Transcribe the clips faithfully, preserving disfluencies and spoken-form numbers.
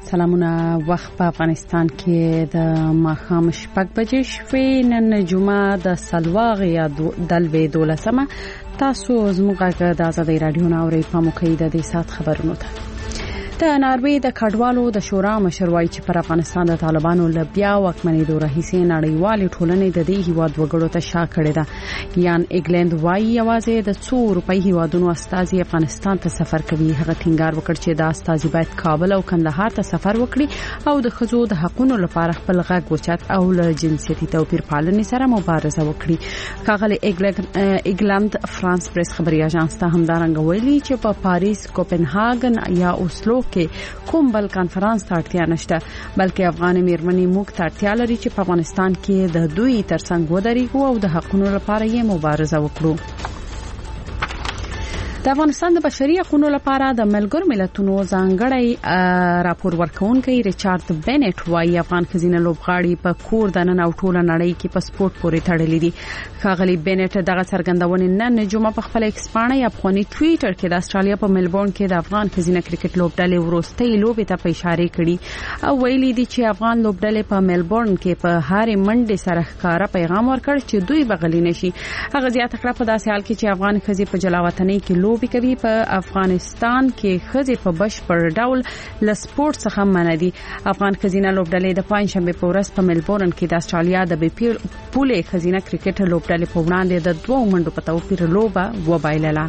سلامونه. وخت په افغانستان کې د ماښام شپږ بجې شوې. نن جمعه د سلواغ یا دلوي دولسمه. تاسو زموږ د آزادۍ رادیو ناوري په موکې د دې سات خبرونو ته د ناروې د کډوالو د شورا مشروعي چې پر افغانستان د طالبانو لبیا وکمنې دوه رئیسې نړیوالې ټولنې د دې هیواد وګړو ته شا کړې ده. یان ایګلند وايي یوازې د څو روپۍ هیوادونو استازي افغانستان ته سفر کوي. هغه ټینګار وکړ چې د استازي باید کابل او کندهار ته سفر وکړي او د ښځو د حقوقو لپاره خپل غږ اوچت او له جنسيتي توپیر پالنې سره مبارزه وکړي. کاغلی ایګلند فرانس پریس خبري اژانس ته همدارنګ ویلي چې په پاریس، کوپنهاګن یا اوسلو کې کوم بل کانفرنس ته اړتیا نشته، بلکې افغان میرمنې موږ ته اړتیا لري چې په افغانستان کې د دوی ترڅنګ ودرېږو او د حقوقو لپاره یې مبارزه وکړو. د افغانستان د بشري حقوقو لپاره د ملګرو ملتونو ځانګړی راپور ورکونکي ریچارډ بینټ وايي افغان خزینه لوبغاړي په کور د نن او ټوله نړۍ کې په سپورت پورې تړلې دي. ښاغلي بینټ دغه څرګندونه نن جمعه په خپل ایکس باندې افغاني ټویټر کې د استرالیا په ملبورن کې د افغان خزینه کرکټ لوبډلې وروستۍ لوبې ته په اشاره کړي او ویلي دي چې افغان لوبډلې په ملبورن کې په هاري منډه سره ښکارا پیغام ورکړ چې دوی بغلی نشي. هغه زیاته کړه په داسې حال کې چې افغان خزي په جلاوطنۍ کې لوبي کوي، په افغانستان کې خزي په بشپړ ډول له سپورت څخه منع دي. افغان خزینه لوبډلې د پنځشنبه په ورځ په ملبورن کې د استرالیا د بي پی پولې خزینه کرکټ لوبډلې په وړاندې د دوه منډو په توپیر لوبه وبایلله.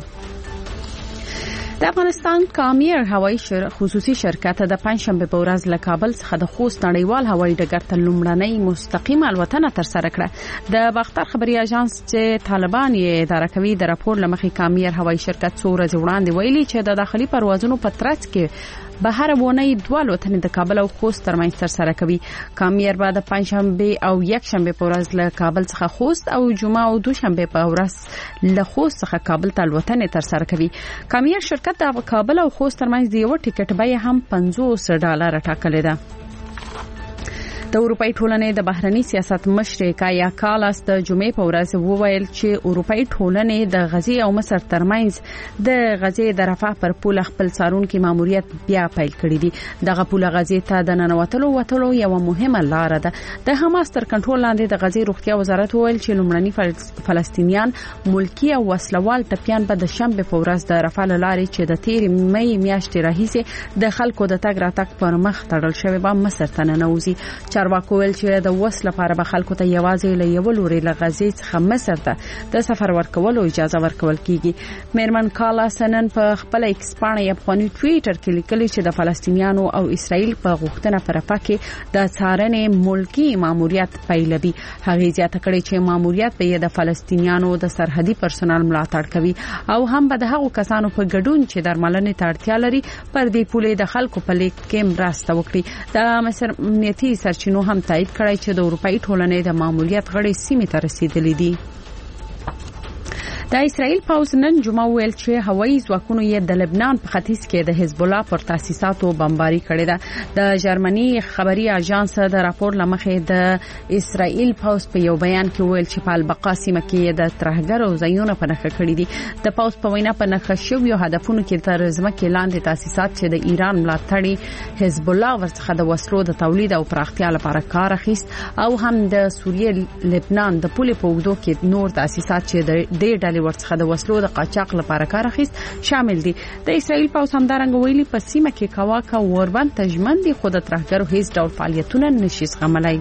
د افغانستان کامیر هوایي شر خصوصي شرکت د پنځشنبه په ورځ له کابل څخه د خوست نړیوال هوایي ډګر ته لومړنۍ مستقیمه الوتنه تر سره کړه. د باختر خبري اژانس چې طالبان یې اداره کوي د راپور لمخې کامیر هوایي شرکت څو ورځې وړاندې ویلي چې د داخلي پروازونو په ترڅ کې بهر ونه دوه الوتنې د کابل او خوست ترمنځ تر سره کوي. کامیر بعد د پنځشنبه او یکشنبه په ورځ له کابل څخه خوست او جمعه او دوشنبه په ورځ له خوست څخه کابل ته الوتنې تر سره کوي. کامیر شرکت د کابل او خوست ترمنځ د یو ټیکټ بیه هم پنځوس ډالر ټاکلې ده. د اروپای ټولنې د بهرنی سیاست مشر کایا کالاس د جمعې په ورځ وویل چې اروپای ټولنې د غزې او مصر ترمنځ د غزې د رفح پر پول خپل څارونکو ماموریت بیا پیل کړی دی. دغه پول غزې ته د ننوتلو وټلو یو مهمه لار ده. د حماس تر کنټرول لاندې د غزې روغتیا وزارت وویل چې لومړني فلسطینیان ملکی او وسلوال ټپيان به د شنبه په ورځ د رفح لارې چې د تیر مې میاشتې راهیسې د خلکو د تګ راتګ پر مخ تړل شوی به مصر ته ننوځي. چارواکو ویل چې د وس لپاره به خلکو ته یوازې له یو لوري له غزې څخه مصر ته د سفر ورکولو اجازه ورکول کیږي. میرمن کالا سنن په خپل ایکس باندې افغاني ټویټر کې لیکلي چې د فلسطینیانو او اسرائیل په غوښتنه پر پکې د څارنې ملکی ماموریت پیلوي. هغه زیاته کړې چې ماموریت به د فلسطینیانو د سرحدي پرسونل ملاتړ کوي او هم به د هغو کسانو په ګډون چې درملنې ته اړتیا لري پر دې پولې د خلکو په لیک کې مرسته وکړي. د مصر امنیتي سرچینو هم تایید کړی چې د اروپای ټولنې د ماموریت غړي سیمې ته رسیدلې دي. د اسرائیل پوځ نن جمعه ویل چې هوایي ځواکونو یې د لبنان په ختیځ کې د حزب الله پر تاسیساتو بمباري کړې ده. د جرمني خبري اژانس د راپور لمخې د اسرائیل پوځ په یو بیان کې ویل چې په البقا سیمه کې د ترهګرو ځایونه په نښه کړی دي. د پوځ په وینا په نښه شویو هدفونو کې تر ځمکې لاندې تاسیسات چې د ایران ملاتړي حزب الله ورڅخه د وسلو د تولید او پراختیا لپاره کار اخیست او هم د سوریه لبنان د پولې په اوږدو کې نور تاسیسات چې د ډېر ډلې ورڅخه د وسلو د قاچاق لپاره کار اخیست شامل دي. د اسرائیل پوځ همدارنګ ویلي په سیمه کې کواکا اوربند تجمن دي خو د ترهګرو هیڅ ډول فعالیتونه نشي زغملای.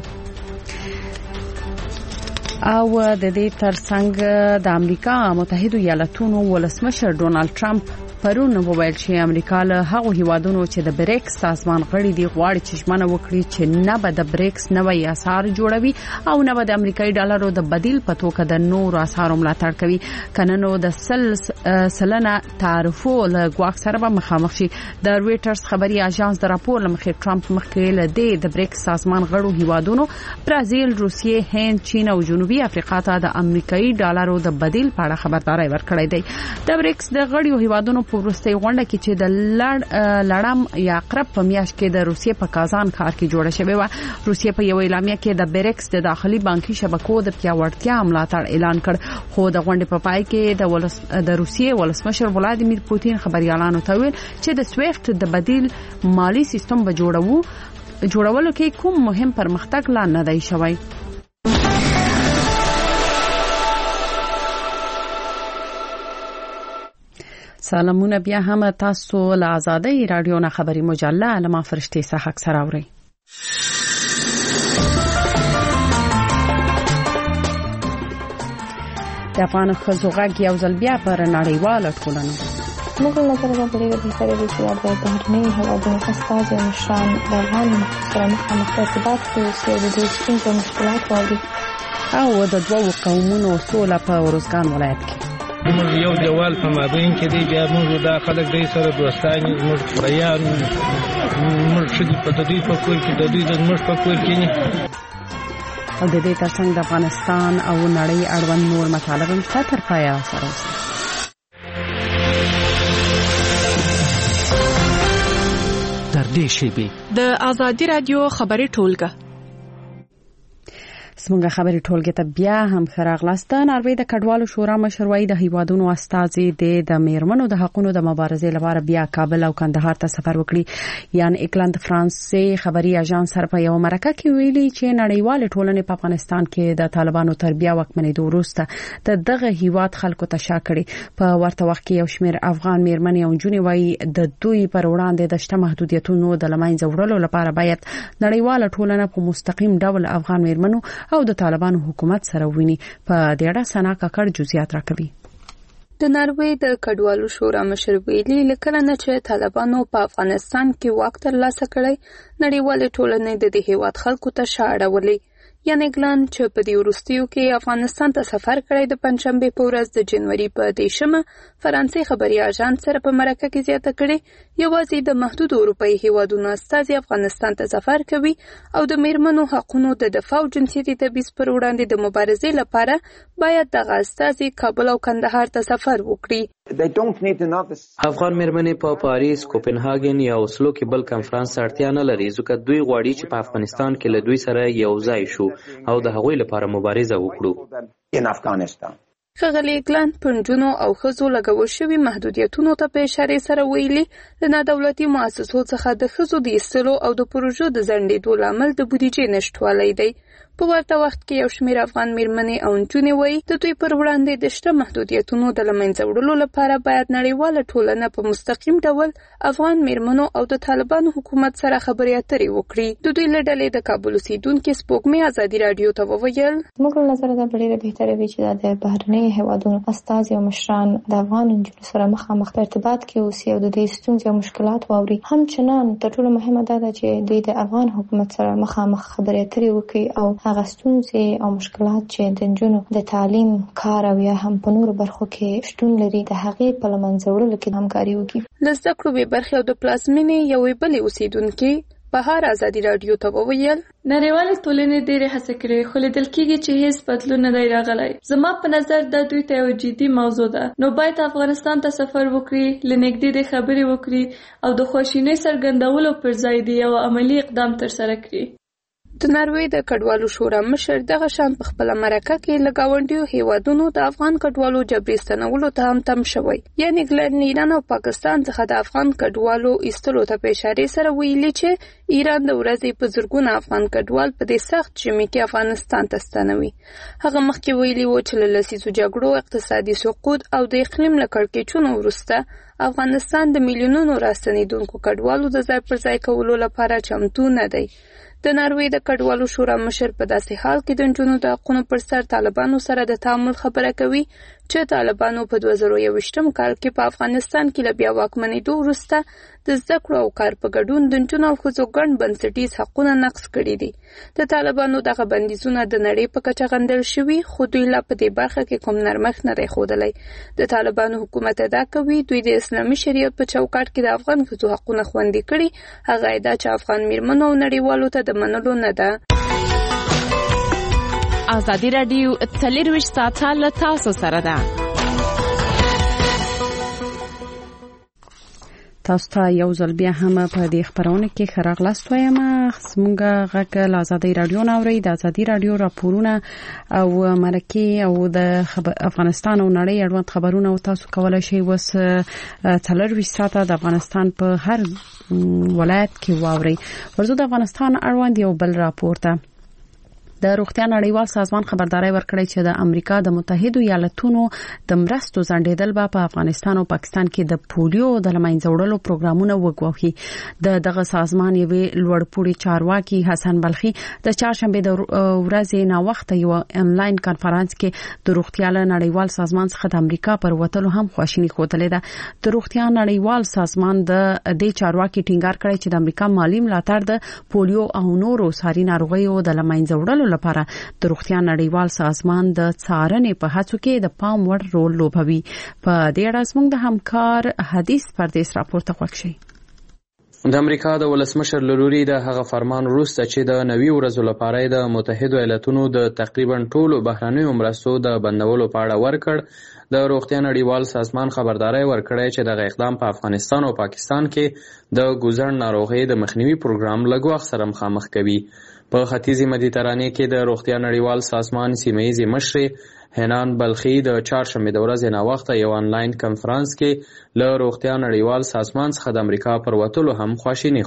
او د دې ترڅنګ د امریکا متحده ایالاتونو ولسمشر ډونالد ټرمپ پرون وویل چې امریکا له هغو هیوادونو چې د بریکس سازمان غړي دي غواړي چې ژمنه وکړي چې نه به د بریکس نوې اسعار جوړوي او نه به د امریکایي ډالرو د بدیل په توګه د نورو اسعارو ملاتړ کوي. کنه نو د سل سلنه تعرفو له ګواښ سره به مخامخ شي. د رويټرز خبري اژانس د راپور لمخې ټرمپ مخکې له دې د بریکس سازمان غړو هیوادونو برازیل، روسیې، هند، چین او جنوبي جنوبي افریقا ته د امریکایي ډالرو د بدیل په اړه خبرداري ورکړې ده. د بریکس د غړیو هیوادونو په وروستي غونډه کې چې د لړ لړم یا عقرب په میاشت کې د روسیې په کازان ښار کې جوړه شوې و. روسیې په یو اعلامیه کې د بریکس د داخلي بانکي شبکو د پیاوړتیا ملاتړ اعلان کړ، خو د غونډې په پای کې د ولس د روسیې ولسمشر ولادیمیر پوتین خبريالانو ته ویل چې د سویفت د بدیل مالی سیستم به جوړو جوړولو کې کوم مهم پرمختګ لا نه دی شوی. سلامونه بیا هم تاسو له آزادۍ رادیو نه خبري مجله علما فرشتي صحه سره اورئ. د افغان ښځو غږ یو ځل بیا پر نړیواله ټولنه موږ نظر د بډایه بهتري دي چې د بهرنۍ هیوادونو استازي او مشران د افغان سره مخامخ ارتباط کوي او د دې ستونزو مشکلات واوري او د دوو قومونو سوله په ورزګان ولایت کې موږ یو دیوال په مابین کې دی، بیا موږ دا خلک دی سره دوستان موږ خپریان موږ شدي په دوی په کور کې د دوی د موږ په کور کې نه او د دې ترڅنګ د افغانستان او نړۍ اړوند نور مطالب هم تر پایه سره اوسي. تر دې شیبې د آزادي رادیو خبري ټولګه سمونږه خبري ټولګه ته بیا هم خراغلاست. ناروې د کډوالو شورا مشروعي د هیوادونو استازي د میرمنو د حقوقو د مبارزې لپاره بیا کابل او کندهار ته سفر وکړي. یان اکلاند فرانسې خبري اژانس سره په یو مرکه کې ویلي چې نړیوال ټولنې په افغانستان کې د طالبانو تربیه وکمنې وروسته د دغه هیواد خلکو ته شاکړي. په ورته وخت کې یو شمېر افغان میرمنې او جونې وايي د دوی پر وړاندې د شته محدودیتونو د لمنځه وړلو لپاره باید نړیوال ټولنه په مستقیم ډول افغان میرمنو او د طالبانو حکومت سره ویني. په دې اړه سنا کاکړ جزئیات راکوي. د ناروې د کډوالو شورا مشر ویلي لکه نه چې طالبانو په افغانستان کې واک ترلاسه کړی، نړیوال ټولنې د دې هیواد خلکو ته شاړولې. یعنی ګلان چې په دې وروستیو کې افغانستان ته سفر کړی د پنځشنبه په ورځ د جنوري په دیشمه فرانسې خبري اژانس سره په مرکه کې زیاته کړي یوازې د محدود اروپאי هیوادونو استازي افغانستان ته سفر کوي او د میرمنو حقوقو د دفاع او جنسیتي تبعیض پر وړاندې د مبارزې لپاره باید دغه استازي کابل او کندهار ته سفر وکړي. افغان میرمنې په پاریس، کوپنهاګن یا اوسلو کې بل کنفرانس اړتیا نه لري، ځکه دوی غواړي چې په افغانستان کې له دوی سره یو ځای شو او د هغوی لپاره مبارزه وکړو. ښاغلي ګلان پنځونو او ښځو لګول شوي محدودیتونو ته په اشاره سره ویلي د نادولتي مؤسسو څخه د ښځو د ایستلو او د پروژو د ځنډېدو لامل د بودیجې نشتوالی دی. په ورته وخت کې یو شمېر افغان میرمنې او نجونې وایي د دوی پر وړاندې د شته محدودیتونو د له منځه وړلو لپاره باید نړیواله ټولنه په مستقیم ډول افغان میرمنو او د طالبانو حکومت سره خبرې اترې وکړي. د دوی له ډلې د کابل اوسېدونکي سپوږمۍ ازادي راډیو ته وویل زموږ له نظره دا ډېره بهتره وي چې د بهرنۍ هیوادونو استازي او مشران د افغان نجونو سره مخامخ ارتباط کې اوسي او د دې ستونزې او مشکلات واوري. همچنان تر ټولو مهمه دا ده چې دوی د افغان حکومت سره مخامخ خبرې اترې وکړي او هغه ستونزې او مشکلات چې د نجونو د تعلیم، کار او یا هم په نورو برخو کې شتون لري د هغې په له منځه وړلو کې همکاري وکړي. له زده کړو بې برخې او د پلازمېنې یوې بلې اوسېدونکې بهار ازادي راډیو ته وویل نړیوالې ټولنې ډېرې هڅې کړې خو لیدل کېږي چې هیڅ بدلون نه دی راغلی. زما په نظر دا دوی ته یوه جدي موضوع ده، نو باید افغانستان ته سفر وکړي، له نږدې د خبرې وکړي او د خواشینۍ څرګندولو پر ځای د یو عملي اقدام ترسره کړي. د ناروې د کډوالو شورا مشر دغه شان په خپله مرکه کې له ګاونډیو هیوادونو د افغان کډوالو جبري ستنولو ته هم تم شوی. یعنې ګلن ایران او پاکستان څخه د افغان کډوالو ایستلو ته په اشارې سره ویلي چې ایران د ورځې په زرګونه افغان کډوال په دې سخت ژمي کې افغانستان ته ستنوي. هغه مخکې ویلي و چې له لسیزو جګړو، اقتصادي سقوط او د اقلیم له کړکېچونو وروسته افغانستان د میلیونونو راستنېدونکو کډوالو د ځای پر ځای کولو لپاره چمتو نه دی. د ناروې د کډوالو شورا مشر په داسې حال کې د نجونو د حقونو پر سر طالبانو سره د تعامل خبره کوي چې طالبانو په دوه زره یوویشتم کال کې په افغانستان کې له بیا واکمنېدو وروسته د زده کړو او کار په ګډون د نجونو او ښځو ګڼ بنسټیز حقونه نقض کړي دي. د طالبانو دغه بندیزونه د نړۍ په کچه غندل شوي، خو دوی لا په دې برخه کې کوم نرمښت نه دی ښودلی. د طالبانو حکومت ادعا کوي دوی د اسلامي شریعت په چوکاټ کې د افغان ښځو حقونه خوندي کړي. هغه ادعا چې افغان میرمنو او نړیوالو ته د منلو نه ده. ازادي رادیو څلرویشت ساعته له تاسو سره ده. تاسو ته یو ځل بیا هم په دې خبرونه کې خراغلاست وایم. زموږ غږ له ازادي رادیو ناوړي د ازادي رادیو راپورونه او مرکه او د افغانستان او نړۍ اړوند خبرونه او تاسو کولای شئ وس څلرویشت ساعته د افغانستان په هر ولایت کې واوري. ورزو د افغانستان اړوند یو بل راپور ته د روغتیا نړیوال سازمان خبرداري ورکړی چې د امریکا د متحده ایالاتونو د مرستو ځنډېدل به په افغانستان او پاکستان کې د پولیو د لمنځه وړلو پروګرامونه وګواهي. د دغه سازمان یوې لوړپوړي چارواکي حسن بلخي د چهارشنبه د ورځې نا وخت یو انلاین کانفرنس کې د روغتیا نړیوال سازمان څخه د امریکا پر وتلو هم خواشیني ښودلې ده. د روغتیا نړیوال سازمان د دې چارواکي ټینګار کړی چې د امریکا مالی ملاتړ د پولیو او نورو ساري ناروغیو د لمنځه وړلو لپاره د روغتیا نړیوال سازمان د څارنې په هڅو کې د پام وړ رول لوبوي. په دې اړه زموږ د همکار حدیث پردیس راپور ته غوښ شي. د امریکا د ولسمشر لوري د هغه فرمان وروسته چې د نوي ورځو لپاره د متحده ایالاتونو د تقریبا ټولو بهرنیو مرستو د بندولو په اړه ورکړ، د روغتیا نړیوال سازمان خبرداري ورکړی چې دغه اقدام په افغانستان او پاکستان کې د ګوزړ ناروغي د مخنیوي پروګرام لګوخ سره مخامخ کوي. په ختیځی مدیترانې کې د روغتیا نړیوال سازمان سیمه‌یزې مشرې حنان بلخي د چهارشنبه د ورځې نا وخت یو انلاین کانفرنس کې له روغتیا نړیوال سازمان څخه د امریکا پر وتلو هم خواشیني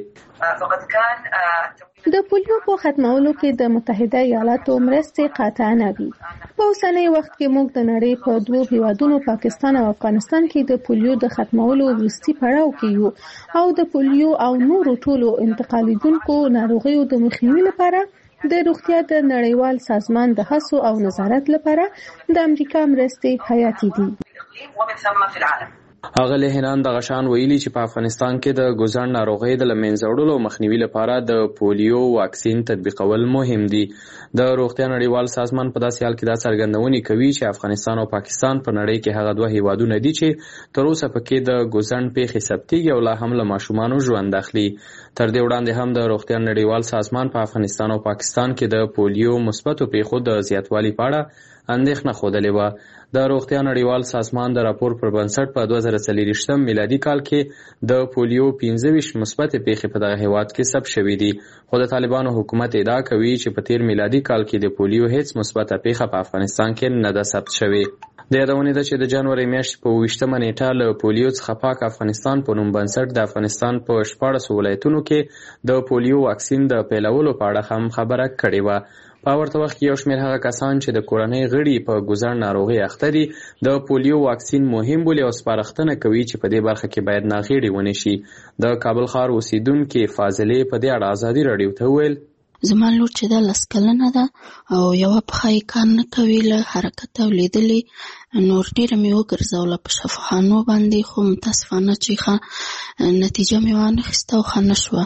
ښودلې. د پولیو په ختمولو کې د متحده ایالاتو مرستې قاطع نه وي. په اوسنی وخت کې موږ د نړۍ په دوه هیوادونو پاکستان او افغانستان کې د پولیو د ختمولو وروستي پړاو کې یو او د پولیو او نورو ټولو انتقالیدونکو ناروغیو د مخنیوي لپاره د روغتیا د نړیوال سازمان د هڅو او نظارت لپاره د امریکا مرستې حیاتي دي. هغه له هنان د غشان ویلي چې په افغانستان کې د ګوزړ ناروغۍ د لمنځه وړلو مخنیوي لپاره د پولیو واکسین تطبیقول مهم دي. د روغتیا نړیوال سازمان په داسې حال کې دا څرګندونې کوي چې افغانستان او پاکستان په نړۍ کې هغه دوه هیوادونه دي چې تر اوسه پکې د ګوزړ پیښې ثبتېږي او لا هم له ماشومانو ژوند اخلي. تر دې وړاندې هم د روغتیا نړیوال سازمان په افغانستان او پاکستان کې د پولیو مثبتو پیښو د زیاتوالي په اړه اندېښنه ښودلې وه. د روغتیا نړیوال سازمان د راپور پر بنسټ په دوه زره څلوېښتم میلادي کال کې د پولیو پنځه ویشت مثبتې پیښې په دغه هیواد کې ثبت شوې دي، خو د طالبانو حکومت ادعا کوي چې په تیر میلادي کال کې د پولیو هیڅ مثبته پیښه په افغانستان کې نه ده ثبت شوې. د یادونې ده چې د جنوري میاشتې په اوویشتمه نیټه له پولیو څخه پاک افغانستان په نوم بنسټ د افغانستان په شپاړسو ولایتونو کې د پولیو واکسین د پیلولو په اړه هم خبره کړې وه. په ورته وخت کې یو شمېر هغه کسان چې د کورنۍ غړي په ګوزړ ناروغي اخته دي د پولیو واکسین مهم بولي او سپارښتنه کوي چې په دې برخه کې باید ناغېړي ونه شي. د کابل ښار اوسیدونکي فاضلې په دې اړه ازادي راډیو ته وویل: زما لور چې دا لس کلنه ده او یوه پښه یې کار نه کوي، له حرکته ولیدلې نور ډېره مې وګرځوله په شفاخانو باندې، خو متاسفانه چې ښه نتیجه مې وانخیسته او ښه نه شوه.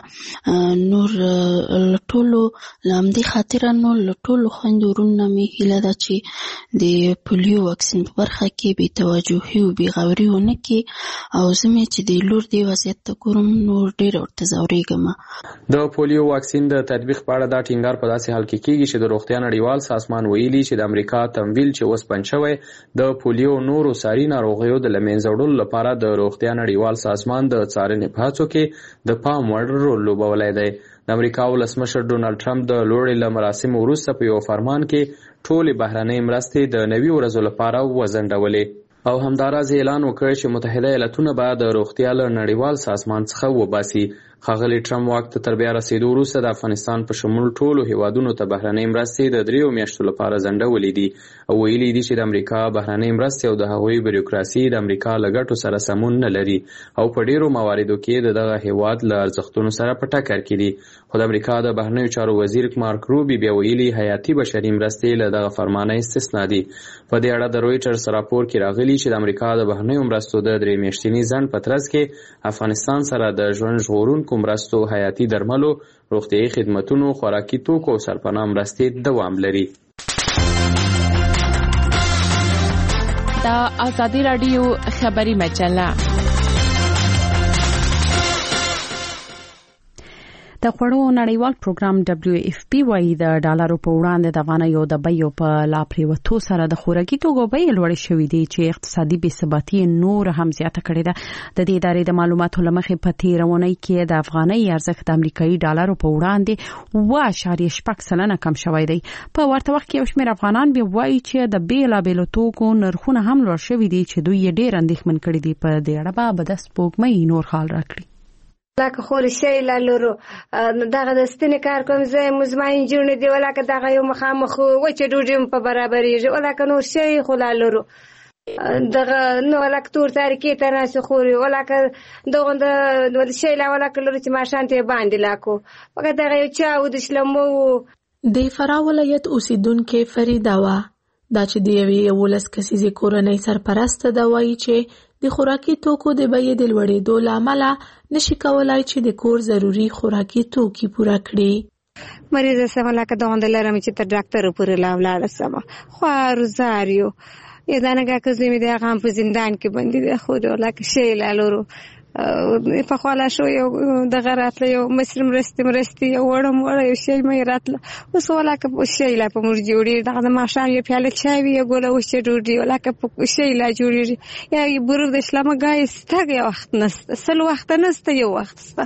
نور له ټولو له همدې خاطره نو له ټولو خویندو وروڼو مې هیله ده چې د پولیو واکسین په برخه کې بې توجهي او بې غوري ونه کړي او زه مې چې د لور دې وضعیت ته ګورم نور ډېره ورته ځورېږم. د پولیو واکسین د تطبیق په اړه دا ټینګار په داسې حال کې کېږي چې د روغتیا نړیوال سازمان ویلي چې د امریکا تمویل چې اوس بند شوی د پولیو نورو ساري ناروغیو د لمنځه وړلو لپاره د روغتیا نړیوال سازمان د څارنې په هڅو کې د پام وړ رول لوبولی دی. د امریکا ولسمشر ډونالډ ټرمپ د لوړې له مراسمو وروسته په یو فرمان کې ټولې بهرنۍ مرستې د نوي ورځو لپاره وځنډولې او همداراز اعلان وکړ چې متحده ایالاتونه به د روغتیا له نړیوال سازمان څخه وباسي. ښاغلي ټرمپ واک ته تر بیا رسېدو وروسته د افغانستان په شمول ټولو هیوادونو ته بهرنۍ مرستې د دریو میاشتو لپاره ځنډولې دي او ویلي دي چې د امریکا بهرنۍ مرستې او د هغوی بیروکراسي د امریکا له ګټو سره سمون نه لري او په ډیرو مواردو کې د دغه هیواد له ارزښتونو سره په ټکر کې دي. خو د امریکا د بهرنیو چارو وزیر مارک روبي بیا ویلي حیاتي بشري مرستې له دغه فرمانه استثنا دي. په دې اړه د رویټرز راپور کې راغلي چې د امریکا د بهرنیو مرستو د درې میاشتني ځنډ په ترڅ کې افغانستان سره د ژوند ژغورونکو مرستو، حیاتي درملو، روغتیايي خدمتونو، خوراکي توکو او سرپناه مرستې دوام لري. دا ازادي راډیو خبري مجله د خوړو نړیوال پروګرام دبليو اف پی وايي د ډالرو په وړاندې د افغانیو د بیو په لا پریوتو سره د خوراکي توکو بیې لوړې شوې دي چې اقتصادي بې ثباتي نور هم زیاته کړې ده. د دې ادارې د معلوماتو لمخې په تیرونی کې د افغاني ارزښت د امریکایي ډالرو په وړاندې اوه اعشاریه شپږ سلنه کم شوی دی. په ورته وخت کې یو شمېر افغانان بیا وایي چې د بیلابېلو توکو نرخونه هم لوړ شوي دي چې دوی یې ډېر اندېښمن کړي دي. په دې اړه به د سپوږمۍ نور حال راکړي. لکه خور شي لالورو دغه د ستنې کار کوم زه مزماین جوړ دی ولکه دغه یو مخامخ وچ ډوډۍ په برابرېږي ولکه نور شي خو لالورو دغه نو ولکه تور تاریخي تراسه خوري ولکه دغه د شي لا ولکه لور چې ماشانته باندې لاکو وګه دغه یو چا و د شلمو د فراه ولایت اوسیدونکو فریدا وا دا چې د یوې ولس کسيزي کورنۍ سرپرسته دا وایي چې د خوراکي توکو د بیې د لوړېدو لامل نشي کولای چې د کور ضروري خوراکي توکي پوره کړي. مریض سم لکه دغه لرم چې تر ډاکټر پورې لاولاړ سم خو روزاریو یدانګه کزمې د هغه په زندان کې باندې د خو لکه شي لالورو په خواله شو یو د غراتله یو مسلم رستم رستي یو وړم وړ یو شي مې راتله اوس ولکه شي لا په مور جوړي دغه ماشام یو پیاله چای یو ګوله وش جوړي ولکه په شي لا جوړي یا برو د اسلام غای ستګ یو وخت نست سل وخت نست یو وخت ستا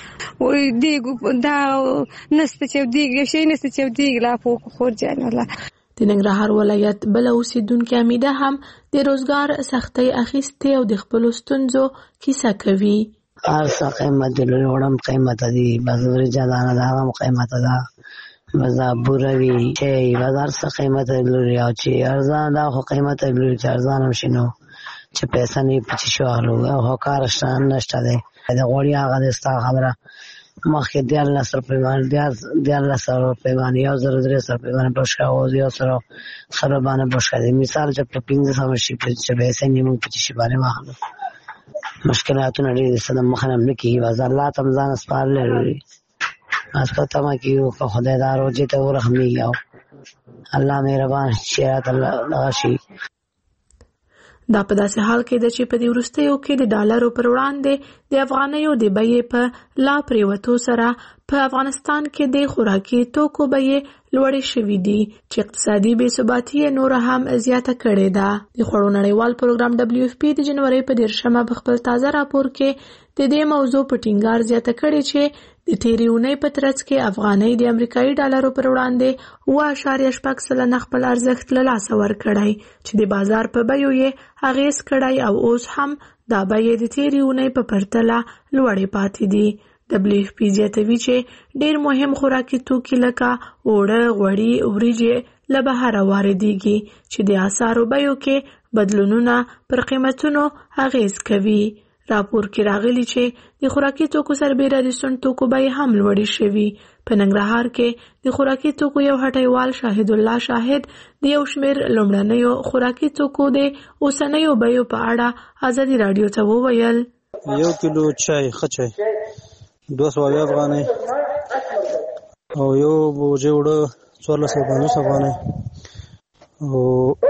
وې دیګ دا نست چې دیګ شي نست چې دیګ لا په خور جان الله. د ننګرهار ولایت بل اوسیدونکو امیده هم د روزګار سختۍ اخیستې او د خپل ستونزو کیسه کوي. هر څه قیمت دی لوړم قیمت دی بازار جانانه دا هم قیمت ده بازار بوروي چې بازار څه قیمت لري او چې ارزان دا خو قیمت لري چې ارزان هم شنو چې پیسې نه پچ شو او کارشتان نشته دی دا غوړي هغه د ستا خبره مخکې دیال نصر پیمان دیال دیال نصر پیمان یو زر درې سر پیمان بشکا او یو سر سره باندې بشکا دی مثال چې په پنځه سم شي چې به سې نیمه پچ شي باندې واخلو مشکلاتونه لري سلام مخنه نکي بازار الله تم ځان سپار لري اسکه تما کیو په خدای دارو چې ته ورحمي یو الله مهربان شي الله شي. دا په داسې حال کې ده چې په دې وروستیو کې د ډالرو پر وړاندې د افغانیو د بیې په لا پریوتو سره په افغانستان کې د خوراکي توکو بیې لوړې شوې دي چې اقتصادي بې ثباتي نور هم زیاته کړې ده. د خوړو نړیوال پروګرام دبليو اف پی د جنوري په دیرشمه په خپل تازه راپور کې د دې موضوع په ټینګار زیاته کړې چې د تیرې اونۍ په ترڅ کې افغانۍ د امریکایي ډالرو پر وړاندې اوه اعشاریه شپږ سلنه خپل ارزښت له لاسه ورکړی چې د بازار په بیو یې اغېز کړی او اوس هم دا بیې د تیرې اونۍ په پرتله لوړې پاتې دي. دبليو اف پی زیاتوي چې ډېر مهم خوراکي توکي لکه اوړه غوړي وریجې له بهره واردېږي چې د اسعارو بیو کې بدلونونه پر قیمتونو اغېز کوي. راپور کې راغلی چې د خوراکي توکو سربېره د سون توکو بیې هم لوړې شوي. په ننګرهار کې د خوراکي توکو یو هټیوال شاهد الله شاهد د یو شمېر لومړنیو خوراکي توکو د اوسنیو بیو په اړه ازادي راډیو ته وویل. یو کیلو چای ښه چای دوه سوه افغانۍ او یو بوجۍ اوړه څوارلس سوه پنځوس افغانۍ او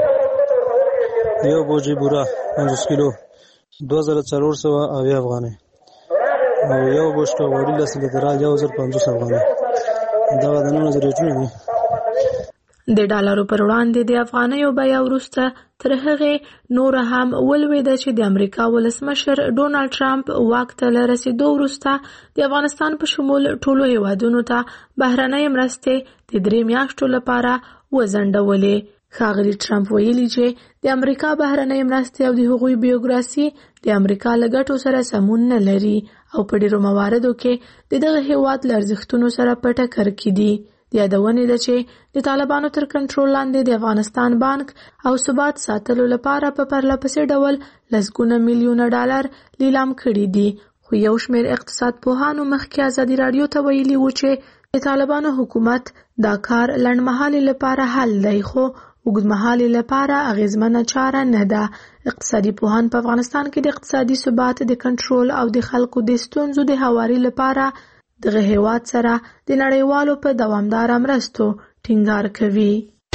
یو بوجۍ بوره پنځوس کیلو دوه زره څلور سوه اویا افغانۍ او یو بوشکه غوړي لس لیتره یو زر پنځوس افغانۍ دا د نن ضرورتونه دي. د ډالرو پر وړاندې د افغانیو بیه وروسته تر هغې نور هم ولوېده چې د امریکا ولسمشر ډونالډ ټرمپ واک ته له رسېدو وروسته د افغانستان په شمول ټولو هیوادونو ته بهرنۍ مرستې د درې میاشتو لپاره وځنډولې. ښاغلي ټرمپ ویلي چې د امریکا بهرنۍ مرستې او د هغوی بیوګراسي د امریکا له ګټو سره سمون نه لري او په ډېرو مواردو کې د دغه هیواد له ارزښتونو سره په ټکر کې دي. د یادونې ده چې د طالبانو تر کنټرول لاندې د افغانستان بانک او ثبات ساتلو لپاره په پرله پسې ډول لسګونه میلیونه ډالر لیلام کړي دي. خو یو شمېر اقتصاد پوهانو مخکې ازادي راډیو ته ویلي وو چې د طالبانو حکومت دا کار لنډمهالي لپاره حل دی خو اوږدمهالي لپاره اغیزمنه چاره نه ده. اقتصادي پوهان په افغانستان کې د اقتصادي ثبات د کنټرول او د خلکو د ستونزو د هواري لپاره دغه هیواد سره د نړیوالو په دوامداره مرستو ټینګار کوي.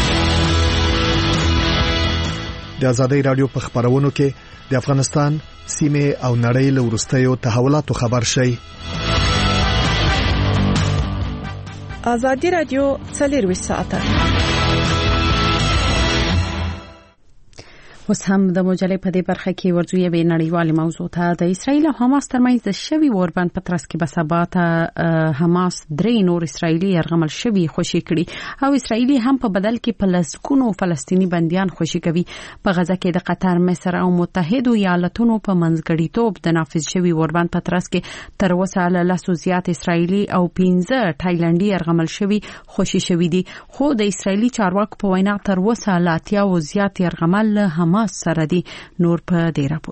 د ازادي رادیو په خبرونو کې د افغانستان سیمه او نړۍ له وروستیو تحولاتو خبر شي. ازادي رادیو څلور ساعته اوس هم د مجلې په دې برخه کې ورځو یې نړیوال موضوع ته د اسرایل او حماس ترمنځ د شوی اوربند په ترڅ کې بساباته حماس درې نور اسرایلی يرغمل شوی خوشي کړي او اسرایلی هم په بدل کې په لسګونو فلسطینی بنديان خوشي کوي. په غزه کې د قطر، مصر او متحده ایالاتونو په منځګړیتوب د نافذ شوی اوربند په ترڅ کې تر اوسه له لاسو زیات اسرایلی او پنځه تایلندي يرغمل شوی خوشي شوی دي، خو د اسرایلی چارواکو په وینا تر اوسه لا اتیا او زیات يرغمل حماس سره دي. نور په دې راپور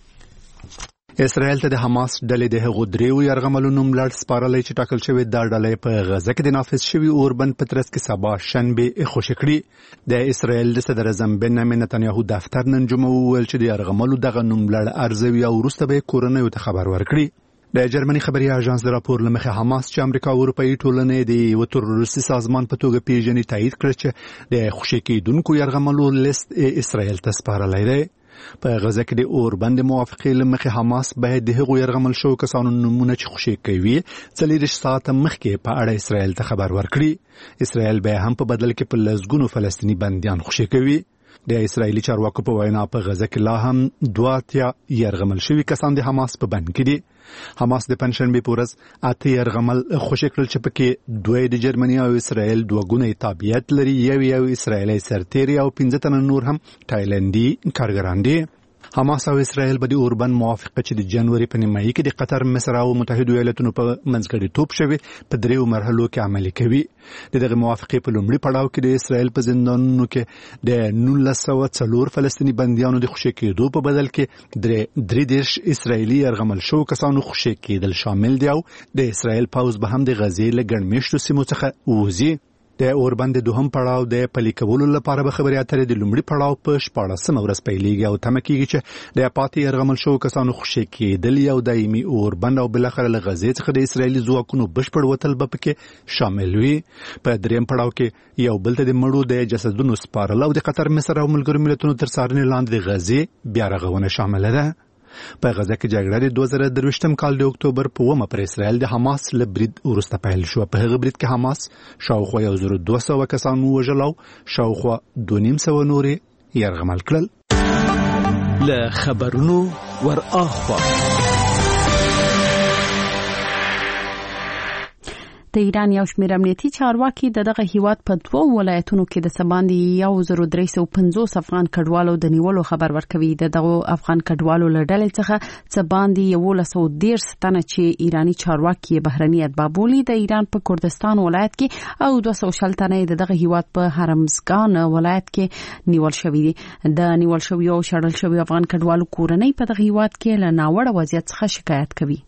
کې اسرائیل ته د حماس ډلې د هغو دریو يرغملونو ملړ سپارلې چې ټاکل شوی د ډلې په غزه کې د نافذ شوی اوربند په ترڅ کې سبا شنبه خوشي کړي. د اسرائیل د صدر اعظم بنیامین نتنیاهو دفتر نن جمعه وویل چې د يرغملو دغه نوم لړ ارزوي او وروسته به کورنۍ ته خبر ورکړي. د جرمني خبري اژانس د راپور لمخه حماس چې امریکا او اروپאי ټولنې د یو تروریستي سازمان په توګه پیژني تایید کړ چې د خوشي کېدونکو يرغملو لیست اسرائیل ته سپارلې ده. په غزه کې د اوربند موافقې لمخه حماس باید د هغو يرغمل شو کسانو نمونه چې خوشي کوي څلور ساعت مخکې په اړه اسرائیل ته خبر ورکړي. اسرائیل به هم په بدل کې په لسګونو فلسطینی بنديان خوشي کوي. د اسرایلی چارواکو په وینا په غزه کې لا هم دواتیا يرغمل شوی کسان د حماس په بند کې دي. حماس د پنځشنبه په ورځ اته يرغمل خوشي کړل چې پکې دوی د جرمني او اسرائیل دوه ګونې تابعیت لري، یو یو اسرایلی سرتیری او پنځه تن نور هم تایلندي کارګران دي. حماس او اسرائیل به د اوربند موافقه چې د جنوري په نیمایي کې د قطر، مصر او متحده ایالاتونو په منځګړیتوب شوی په دریو مرحلو کې عملي کوي. دغه موافقه په لومړي پړاو کې د اسرائیل په زندانونو کې د نولس سوه څلور فلسطینی بنديانو د خوشي کېدو په بدل کې درې درې دیرش اسرائیلی يرغمل شو کسانو خوشي کېدل شامل دي او د اسرائیل پوځ به هم د غزې له ګڼمېشتو سیمو څخه ووځي. د اوربند دوهم پړاو د پلي کولو لپاره به خبري اترې د لومړي پړاو په شپاړسمه ورځ پیلېږي او تمه کېږي چې د پاتې يرغمل شو کسانو خوشي کېدل یو دایمي اوربند او بلخره له غزې څخه د اسرایلی ځواکونو بشپړ وتل به پکې شامل وي. په دریم پړاو کې یو بل ته د مړو د جسدونو سپارل او د قطر، مصر او ملګرو ملتونو تر څارنې لاندې د غزې بیا رغونه شامل ده. په غزه کې جګړه د دوه زره درویشتم کال د اکتوبر په اوومه پر اسرائیل د حماس له برید وروسته پیل شو. په هغه برید کې حماس شاوخوا یو زر دوه سوه کسان ووژل او شاوخوا دوه نیم سوه نورې یرغمل کړل. له خبرونو ور اخوا د ایران یو شمېر امنیتي چارواکي د دغه هیواد په دوه ولایتونو کې د سباندې یو زر درې سوه پنځوس افغان کډوالو د نیولو خبر ورکوي. د دغه افغان کډوالو له ډلې څخه سباندې یولس سوه دېرش تنه چې ایرانی چارواکي بهرني اتباع بولي د ایران په کردستان ولایت کې او دوه سوه شل تنه د دغه هیواد په هرمزګان ولایت کې نیول شوي دي. د نیول شوی او شړل شوی افغان کډوالو کورنۍ په دغه هیواد کې له ناوړه وضعیت څخه شکایت کوي.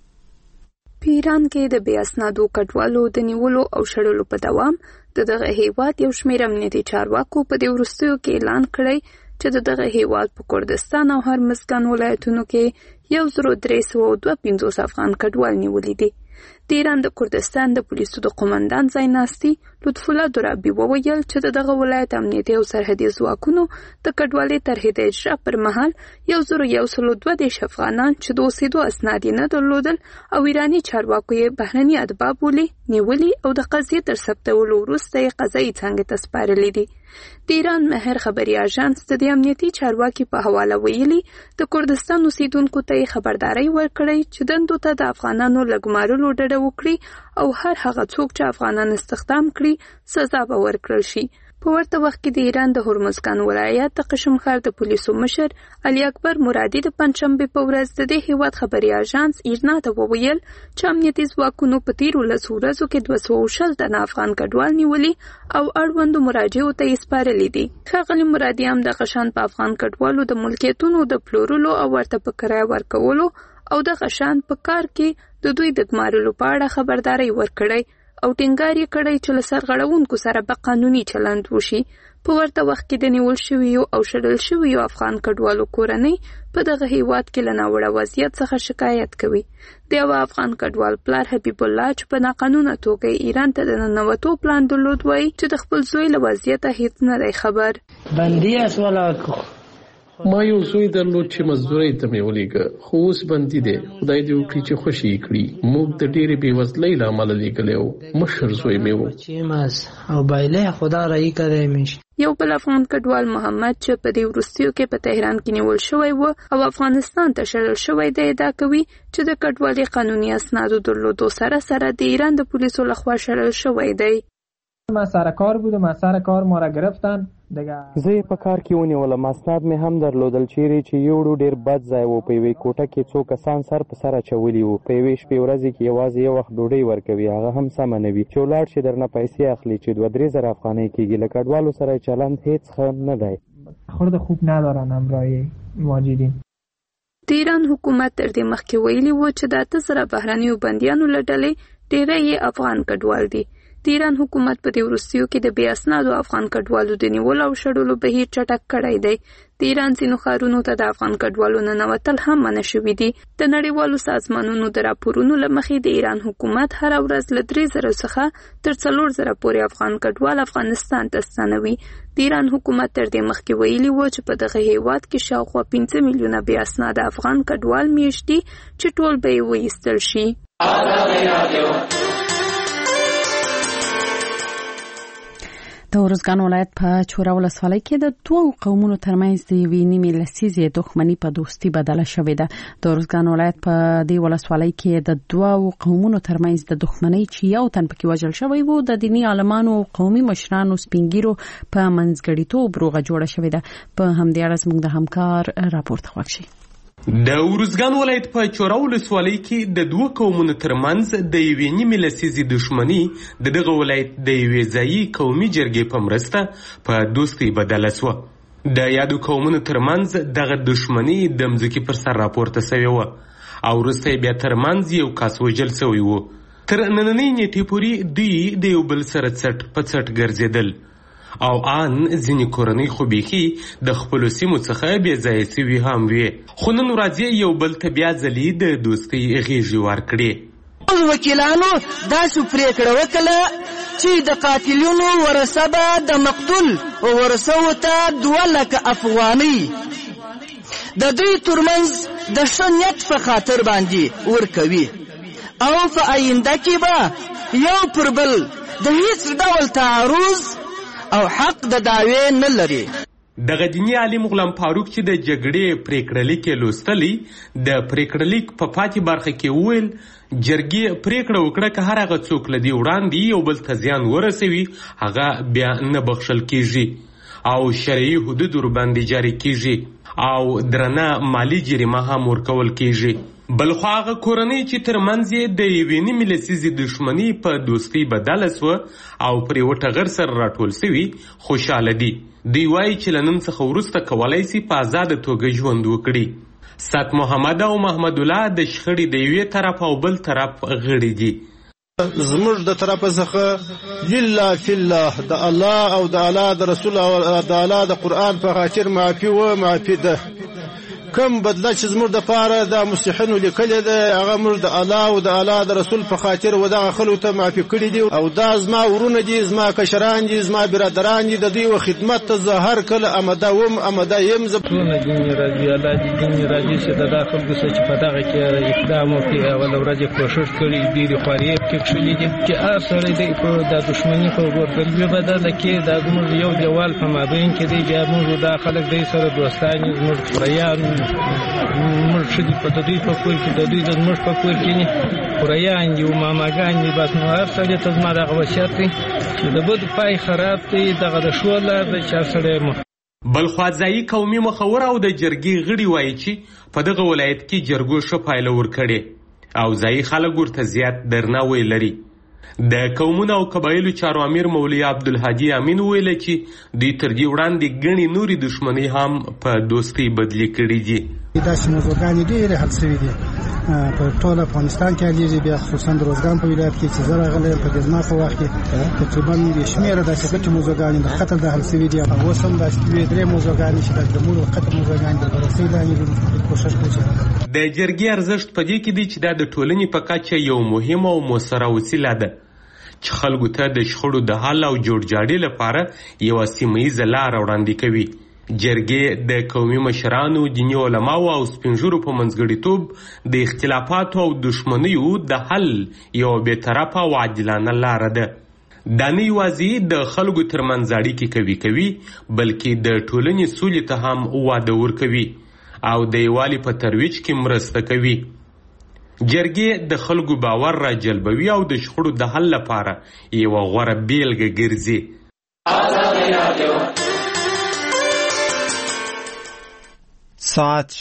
په ایران کې د بې اسنادو کډوالو د نیولو او شړلو په دوام د دغه هیواد یو شمېر امنیتي چارواکو په دې وروستیو کې اعلان کړی چې د دغه هیواد په کردستان او هرمزګان ولایتونو کې یو زر درې سوه دوه پنځوس افغان کډوال نیولي دي. د ایران د کردستان د پولیسو د قومندان ځایناستي لطف الله درابي وویل چې د دغه ولایت امنیتي او سرحدي ځواکونو د کډوالۍ طرحې د اجرا پر مهال یو زر یو سل دوه دېرش افغانان چې د اوسېدو اسناد یې نه درلودل او ایراني چارواکو یې بهرني اتباع بولي نیولي او د قضیې تر ثبتولو وروسته یې قضایي څانګې ته سپارلي دي. د ایران مهر خبري اژانس د دې امنیتي چارواکي په حواله ویلي د کردستان اوسیدونکو ته خبرداري ورکړی چې دندو ته د افغانانو لګمارلو ډډه وکړي او هر هغه څوک چې افغانان استخدام کړي سزا به ورکړل شي. په ورته وخت کې د ایران د هرمزګان ولایت د قشمخار د پولیسو مشر علي اکبر مرادي د پنځشنبې په ورځ د دې هیواد خبري اژانس ایرنا ته وویل چې امنیتي ځواکونو په تیرو لسو ورځو کې دوه سوه شل تنه افغان کډوال نیولي او اړوندو مراجعو ته یې سپارلي دي. ښاغلي مرادي هم د غشان په افغان کډوالو د ملکیتونو د پلورلو او ورته په کرایه ورکولو او د غشان په کار کې د دوی د ګمارلو په اړه خبرداري ورکړی او ټینګار یې کړی چې له سرغړونکو سره به قانوني چلند وشي. په ورته وخت کې د نیول شویو او شړل شویو افغان کډوالو کورنۍ په دغه هیواد کې له ناوړه وضعیت څخه شکایت کوي. د یو افغان کډوال پلار حبیب الله چې په ناقانونه توګه ایران ته د ننوتو پلان درلود وایي چې د خپل زوی له وضعیته هیڅ نه دی خبر. بندي اسواله ما یو زوی درلود چې مزدورۍ ته مې ولېږه، خو اوس بندي دی. خدای دې وکړي چې خوشي یې کړي. موږ د ډېرې بېوزلۍ له امله لېږلی و. مشر زوی مې و. او بایله خدا رایی کړی مې. یو بل افغان کډوال محمد چې په دې وروستیو کې په تهران کې نیول شوی و او افغانستان ته شړل شوی دی ادعا کوي چې د کډوالۍ قانوني اسنادو درلودو سره سره د ایران د پولیسو لخوا شړل شوی دی. ما سر کار بودم، ما سر کار ما را گرفتن دیگه. زه په کار کې ونیولم، اسناد مې هم درلودل. چیرې چې یو ډېر بد ځای و. په یوې کوټه کې څو کسان سر په سر اچولي وو. په یوې شپې ورځې کې یوازې یو وخت ډوډۍ ورکوي، هغه هم سمه نه وي. چې ولاړ شي درنه پیسې اخلي چې دوه درې زره افغانۍ کېږي. له کډوالو سره چلند هېڅ ښه نه دی. خورد خوب ندارن همراه مهاجرین. د ایران حکومت تر دې مخکې ویلي و چې د اته زره بهرنیو بندیانو له ډلې ډېری یې افغان کډوال دي. د ایران حکومت په دې وروستیو کې د بې اسنادو افغان کډوالو د نیولو او شړلو بهیر چټک کړی دی. د ایران ځینو ښارونو ته د افغان کډوالو ننوتل هم منع شوي دي. د نړیوالو سازمانونو د راپورونو له مخې د ایران حکومت هره ورځ له درې زره څخه تر څلور زره پورې افغان کډوال افغانستان ته ستنوي. د ایران حکومت تر دې مخکې ویلي و چې په دغه هیواد کې شاوخوا پنځه میلیونه بې اسناده افغان کډوال میشت دي چې ټول به یې وایستل شي. د ارزګان ولایت په چوره ولسوالۍ کې د دوو قومونو ترمنځ د یوې نیمې لسیزې دښمني په دوستي بدله شوې ده. د ارزګان ولایت په دې ولسوالۍ کې د دوو قومونو ترمنځ د دښمنۍ چې یو تن پکې وژل شوی و د دیني عالمانو او قومي مشرانو سپینګیرو په منځګړیتوب روغه جوړه شوې ده. په همدې اړه زموږ د همکار راپور ته غوږ شئ. د ارزګان ولایت په چوره ولسوالۍ کې د دوه قومونو ترمنځ د یوې نیمې لسیزې دښمني د دغه ولایت د یوې ځایي قومي جرګې په مرسته په دوستۍ بدله شوه. د یادو قومونو ترمنځ دغه دښمني د مځکې پر سر راپورته شوې وه او وروسته بیا ترمنځ یو کس وژل شوی و. تر نننۍ نیټې پورې دوی د یو بل سره څټ په څټ ګرځېدل او ان ځینې کورنۍ خو بیخي د خپلو سیمو څخه بې ځایه سوي هم وي. خو نن ورځ یو بل ته بیا ځلې د دوستۍ غېږې ورکړې. وکیلانو داسې پرېکړه وکړه چې د قاتلینو ورثه به د مقتول ورثو ته دوه لکه افغانۍ د دوی ترمنځ د ښه نیت په خاطر باندې ورکوي او په آینده کې به یو پر بل د هیڅ ډول تعرض او حق د دعوی نه لري. دغه دیني عالم غلام فاروق چې د جګړې پریکړه لیک لوستلی د پریکړه لیک په پاتې برخه کې وویل جرګې پریکړه وکړه که هر هغه څوک له دې وړاندې یو بل ته زیان ورسوي هغه بیا نه بخښل کیږي او شرعي حدود ورباندې جاري کیږي او درنه مالی جریمه هم ورکول کیږي. بلخو هغه کورنۍ چې ترمنځ یې د یوې نیمې لسیزې دښمني په دوستۍ بدله سوه او پرې وټغر سره راټول سوي خوشحاله دي. دوی وایي چې له نن څخه وروسته کولی سي په ازاده توګه ژوند وکړي. سات محمد او محمد الله د شخړې د یوې طرف او بل طرف غړي دي. زموږ د طرفه څخه لله فی الله د الله او د الله د رسول او د الله د قرآن په خاطر معافي و معافي ده. کم بدله چې زموږ د پاره د مصلحینو لیکلې ده هغه موږ د الله او د الله د رسول په خاطر و دغه خلکو ته معافي کړي دي او دا زما ورونه دي زما کشران دي زما برادران دي د دوی و خدمت ته زه هر کله امده وم امده یم. زه ټولونه دین راځي الله دې دین راځي چې د خلکو څخه په دغه کې اقدام وکړي او ورځې کوشش کړي ډېرې خوارۍ پکې کړي دي چې هر سړی دی په د دښمنۍ په ورګلوي بدله کې د موږ یو دیوال په مابین کې دی بیا موږ دا خلک دی سره دوستان موږ خریان موږ شدي په دوی په کور کې د دوی د موږ په کور کې نه خریان دي او ماماګان دي بس نو هر سړی ته زما دغه وصیت دی چې د بد پای خراب دی دغه د شوله د چا سړی مخ. بلخوا ځایي قومي مخور او د جرګې غړي وایي چې په دغه ولایت کې جرګو ښه پایله ورکړې او ځایي خلک ورته زیات درناوی لري. د قومونو او قبایلو چارو امیر مولوي عبدالهادي امین ویل چې دوی تر دې وړاندې ګڼې نورې دښمنۍ هم په دوستۍ بدلې کړې دي. داسې موضوعګانې ډېرې حل شوي دي په ټول افغانستان کې حلېږي بیا خصوصا د روزګان په ولایت کې چې زه راغلی یم په دې زما په وخت کې تقریبا بې شمېره داسې غټې موضوعګانې د قتل د حل شوي دي او اوس هم داسې دوې درې موضوعګانې چې د مور او قتل موضوعګانې د بررسۍ لاندې دي کوشش کوو چې د جرګې ارزښت په دې کې دی چې دا د ټولنې په کچه یو مهمه او مؤثره وسیله ده چې خلکو ته د شخړو د حل او جوړجاړي لپاره یوه سیمه ییزه لاره وړاندې کوي. جرګې د قومي مشرانو، دیني علماو او سپینږیرو په منځګړیتوب د اختلافاتو او دښمنیو د حل یوه بېطرفه او عادلانه لاره ده. دا نه یوازې د خلکو ترمنځ اړیکې قوي کوي، بلکې د ټولنې سولې ته هم واده ورکوي او د یووالي په ترویج کې مرسته کوي. جرګې د خلکو باور را جلبوي او د شخړو د حل لپاره یوه غوره بیلګه ګرځي. ساعت